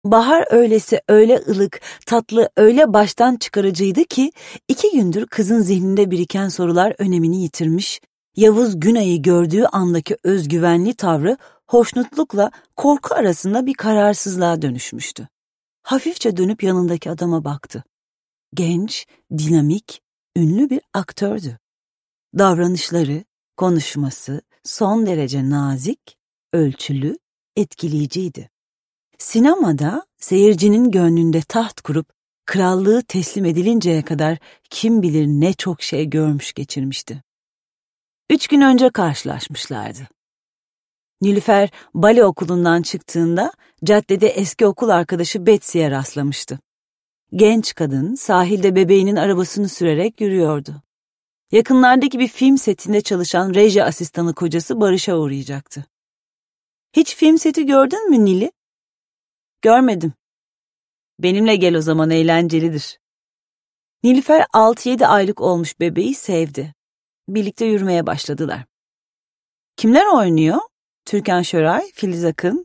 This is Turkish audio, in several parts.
Bahar öylesi öyle ılık, tatlı, öyle baştan çıkarıcıydı ki 2 gündür kızın zihninde biriken sorular önemini yitirmiş, Yavuz Günay'ı gördüğü andaki özgüvenli tavrı hoşnutlukla korku arasında bir kararsızlığa dönüşmüştü. Hafifçe dönüp yanındaki adama baktı. Genç, dinamik, ünlü bir aktördü. Davranışları, konuşması son derece nazik, ölçülü, etkileyiciydi. Sinemada seyircinin gönlünde taht kurup krallığı teslim edilinceye kadar kim bilir ne çok şey görmüş geçirmişti. 3 gün önce karşılaşmışlardı. Nilüfer bale okulundan çıktığında caddede eski okul arkadaşı Betsy'ye rastlamıştı. Genç kadın sahilde bebeğinin arabasını sürerek yürüyordu. Yakınlardaki bir film setinde çalışan reji asistanı kocası Barış'a uğrayacaktı. "Hiç film seti gördün mü Nili?" "Görmedim." "Benimle gel o zaman, eğlencelidir." Nilüfer 6-7 aylık olmuş bebeği sevdi. Birlikte yürümeye başladılar. "Kimler oynuyor?" "Türkan Şoray, Filiz Akın."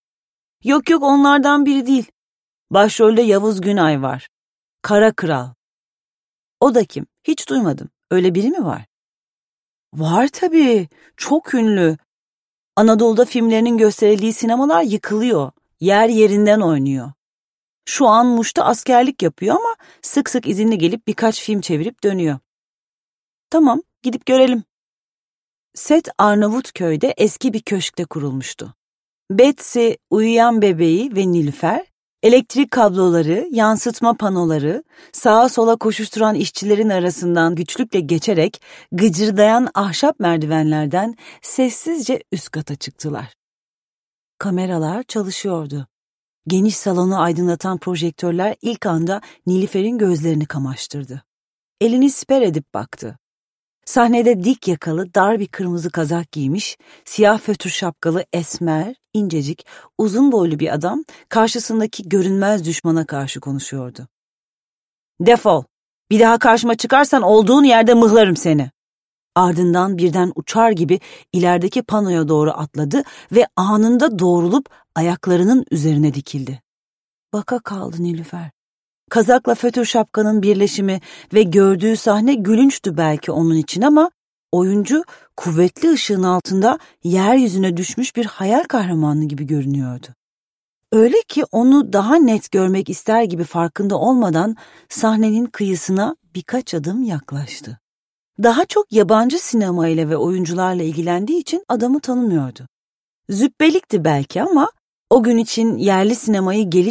Yok onlardan biri değil. Başrolde Yavuz Günay var. Kara Kral." "O da kim? Hiç duymadım. Öyle biri mi var?" "Var tabii. Çok ünlü. Anadolu'da filmlerinin gösterildiği sinemalar yıkılıyor. Yer yerinden oynuyor. Şu an Muş'ta askerlik yapıyor ama sık sık izinli gelip birkaç film çevirip dönüyor." "Tamam, gidip görelim." Set Arnavutköy'de eski bir köşkte kurulmuştu. Betsy, uyuyan bebeği ve Nilüfer, elektrik kabloları, yansıtma panoları, sağa sola koşuşturan işçilerin arasından güçlükle geçerek gıcırdayan ahşap merdivenlerden sessizce üst kata çıktılar. Kameralar çalışıyordu. Geniş salonu aydınlatan projektörler ilk anda Nilüfer'in gözlerini kamaştırdı. Elini siper edip baktı. Sahnede dik yakalı, dar bir kırmızı kazak giymiş, siyah fötr şapkalı, esmer, incecik, uzun boylu bir adam karşısındaki görünmez düşmana karşı konuşuyordu. "Defol! Bir daha karşıma çıkarsan olduğun yerde mıhlarım seni." Ardından birden uçar gibi ilerideki panoya doğru atladı ve anında doğrulup ayaklarının üzerine dikildi. Baka kaldı Nilüfer. Kazakla fötr şapkanın birleşimi ve gördüğü sahne gülünçtü belki onun için ama oyuncu kuvvetli ışığın altında yeryüzüne düşmüş bir hayal kahramanı gibi görünüyordu. Öyle ki onu daha net görmek ister gibi farkında olmadan sahnenin kıyısına birkaç adım yaklaştı. Daha çok yabancı sinema ile ve oyuncularla ilgilendiği için adamı tanımıyordu. Züppelikti belki ama o gün için yerli sinemayı geliş